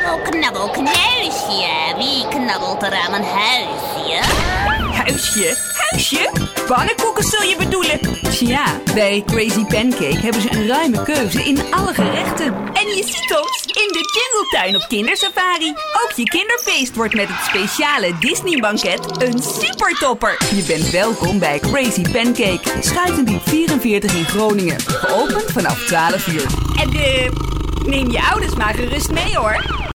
Knabbel, knabbel, knuisje. Wie knabbelt er aan mijn huisje? Huisje? Pannenkoeken zul je bedoelen? Tja, bij Crazy Pancake hebben ze een ruime keuze in alle gerechten. En je ziet ons in de Jungletuin op kindersafari. Ook je kinderfeest wordt met het speciale Disney-banket een supertopper. Je bent welkom bij Crazy Pancake. Schuitendiep 44 in Groningen. Geopend vanaf 12 uur. En neem je ouders maar gerust mee hoor.